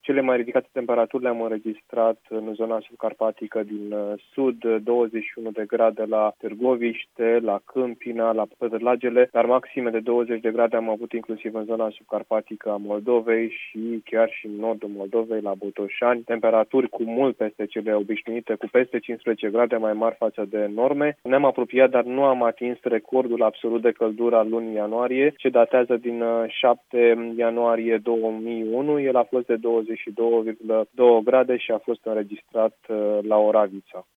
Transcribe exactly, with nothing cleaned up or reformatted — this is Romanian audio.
Cele mai ridicate temperaturi le-am înregistrat în zona subcarpatică din sud, douăzeci și unu de grade la Târgoviște, la Câmpina, la Pădărlagele, dar maxime de douăzeci de grade am avut inclusiv în zona subcarpatică a Moldovei și chiar și în nordul Moldovei, la Botoșani, temperaturi cu mult peste cele obișnuite, cu peste cincisprezece grade mai mari față de norme. Ne-am apropiat, dar nu am atins recordul absolut de căldură al lunii ianuarie, ce datează din șapte ianuarie două mii unu. El a fost de douăzeci și două virgulă doi grade și a fost înregistrat la Oravița.